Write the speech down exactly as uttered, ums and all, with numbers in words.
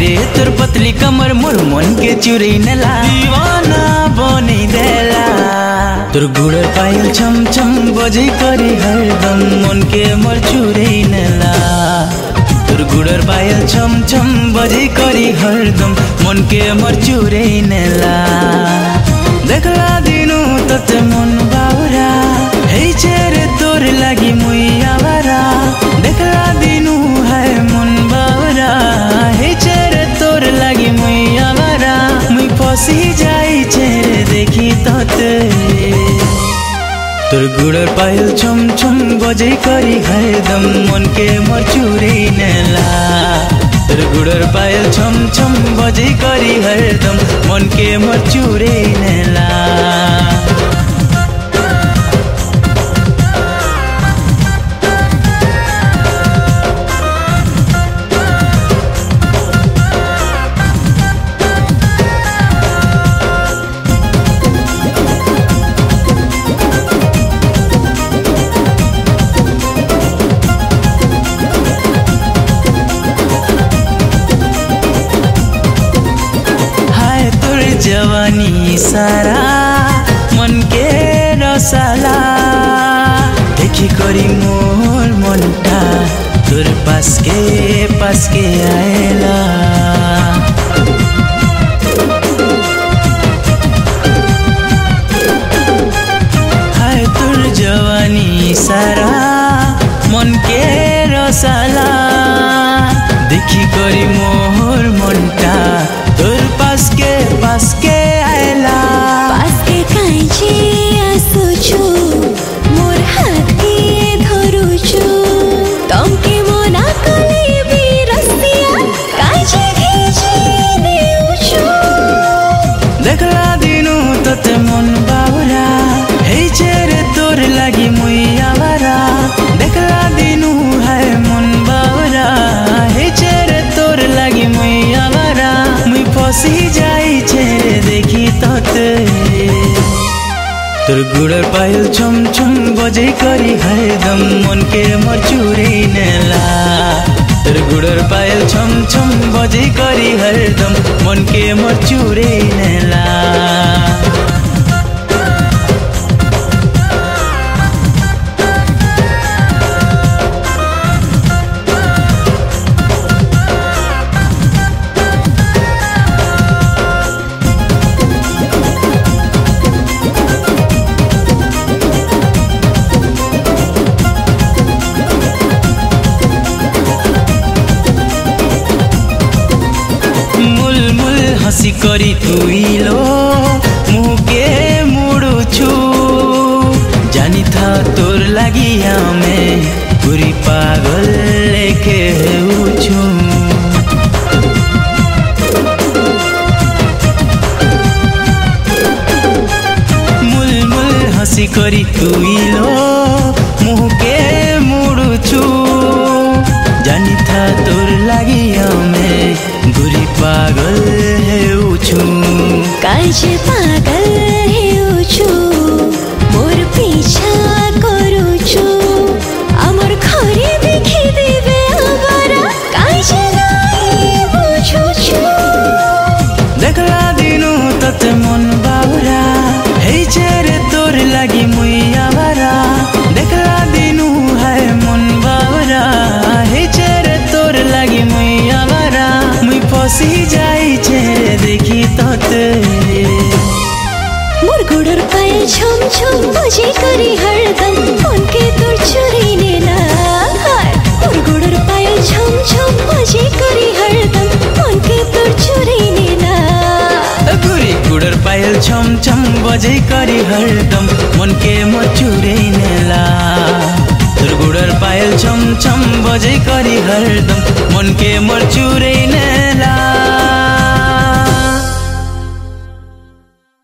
रे तोर पतली कमर मोर मन के चुरे नेला दीवाना बनी देला तोर गुड़ पायल छम छम बजे करी हरदम मन के मोर चुरे नेला तोर गुड़ पायल छम छम बजे करी हरदम मन के मोर चुरे नेला देखला दिनु तते मन बाउरा हे चेरे तोर लागी मुई आवारा देखला दिनु है मन बाउरा हे चेरे तोर लागी मुई आवारा मुई फसी जाई चेरे देखी तते तोर गुड़ पायल छम छम बजे करी हरदम मन के मोर चुरे नेला तोर गुड़ पायल छम छम बजे करी हरदम मन के मोर चुरे नेला जवानी सारा मन के रसाला देखी करी मोर मनटा तोर पास के पास के आएला हाय तोर जवानी सारा मन के रसाला देखी करी मोर मनटा तोर पास के पास के आएला पास के कांचे आसुछु मोर हाथ के धरुछु तमके मना कले बिरसिया कांचे खींचे देउछु देखला दिनु तते मन बाउरा हे चेरे तोर लागी मुई आवारा देखला दिनु है मन बाउरा हे चेरे तोर लागी मुई आवारा मुई फसी जाई चेरे देखी तते तोर गुड़ पायल छम छम बजे करी हरदम मन के मोर चुरे नेला तोर गुड़ पायल छम छम बजे करी हरदम मन के मोर चुरे नेला हसी करी तुइलो मुँह के मुड़ुछु जानी था तोर लागी हमें पूरी पागल लेके उछु मुल मुल हसी करी तुइलो मुँह के मुड़ुछु जानी था तोर लागी हमें गुरी पागल हेउछु कांचे पागल हेउछु मोर पीछा करुछु अमर घरे देखि देबे आवारा कांचे नाही बुझुछु देखला दिनु तते मन बाउरा हे चेरे तोर लागी मुई आवारा देखला दिनु है मन बाउरा हे चेरे तोर लागी मुई आवारा मुई फसी जाई चेरे देखी तते मोर गुड़ पायल छम छम बजे करी हरदम मन के तोर चुरे नेला मोर गुड़ पायल छम छम बजे करी हरदम मन के तोर चुरे नेला गुरी गुड़ पायल छम छम बजे करी हरदम मन के मोर चुरे नेला तोर गुड़ पायल छम छम बजे करी हरदम मन के मोर चुरे